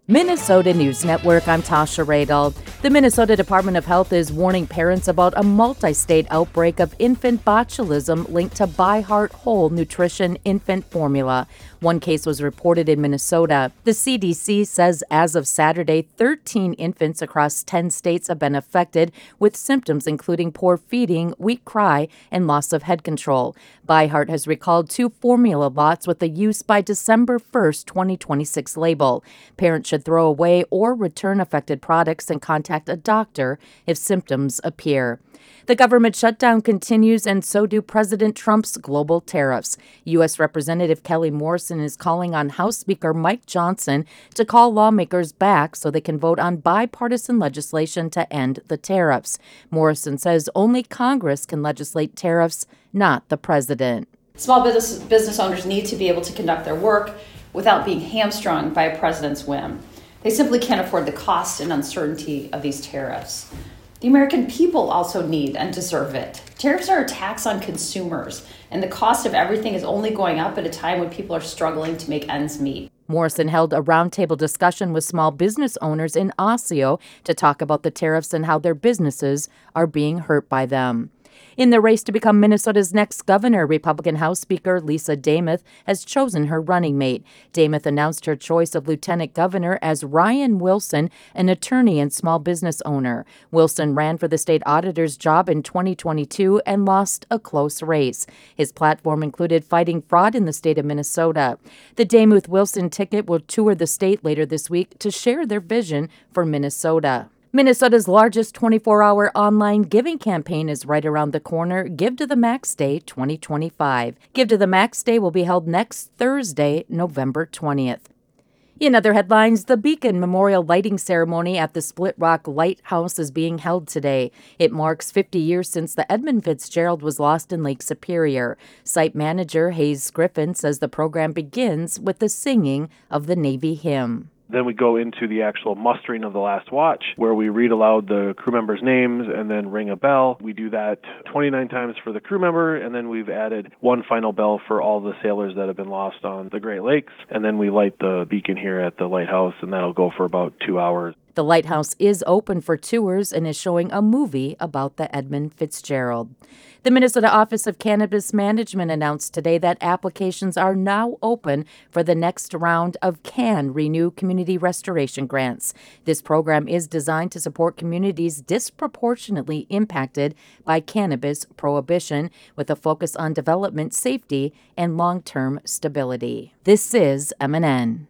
Minnesota News Network, I'm Tasha Radel. The Minnesota Department of Health is warning parents about a multi-state outbreak of infant botulism linked to ByHeart Whole Nutrition infant formula. One case was reported in Minnesota. The CDC says as of Saturday, 13 infants across 10 states have been affected with symptoms including poor feeding, weak cry, and loss of head control. ByHeart has recalled 2 formula lots with a use by December 1st, 2026 label. Parents should throw away or return affected products and contact a doctor if symptoms appear. The government shutdown continues, and so do President Trump's global tariffs. U.S. Representative Kelly Morrison is calling on House Speaker Mike Johnson to call lawmakers back so they can vote on bipartisan legislation to end the tariffs. Morrison says only Congress can legislate tariffs, not the president. Small business owners need to be able to conduct their work without being hamstrung by a president's whim. They simply can't afford the cost and uncertainty of these tariffs. The American people also need and deserve it. Tariffs are a tax on consumers, and the cost of everything is only going up at a time when people are struggling to make ends meet. Morrison held a roundtable discussion with small business owners in Osseo to talk about the tariffs and how their businesses are being hurt by them. In the race to become Minnesota's next governor, Republican House Speaker Lisa Demuth has chosen her running mate. Demuth announced her choice of lieutenant governor as Ryan Wilson, an attorney and small business owner. Wilson ran for the state auditor's job in 2022 and lost a close race. His platform included fighting fraud in the state of Minnesota. The Demuth-Wilson ticket will tour the state later this week to share their vision for Minnesota. Minnesota's largest 24-hour online giving campaign is right around the corner, Give to the Max Day 2025. Give to the Max Day will be held next Thursday, November 20th. In other headlines, the Beacon Memorial Lighting Ceremony at the Split Rock Lighthouse is being held today. It marks 50 years since the Edmund Fitzgerald was lost in Lake Superior. Site manager Hayes Griffin says the program begins with the singing of the Navy hymn. Then we go into the actual mustering of the last watch, where we read aloud the crew members' names and then ring a bell. We do that 29 times for the crew member, and then we've added one final bell for all the sailors that have been lost on the Great Lakes. And then we light the beacon here at the lighthouse, and that'll go for about 2 hours. The lighthouse is open for tours and is showing a movie about the Edmund Fitzgerald. The Minnesota Office of Cannabis Management announced today that applications are now open for the next round of CAN Renew Community Restoration Grants. This program is designed to support communities disproportionately impacted by cannabis prohibition, with a focus on development safety and long-term stability. This is MNN.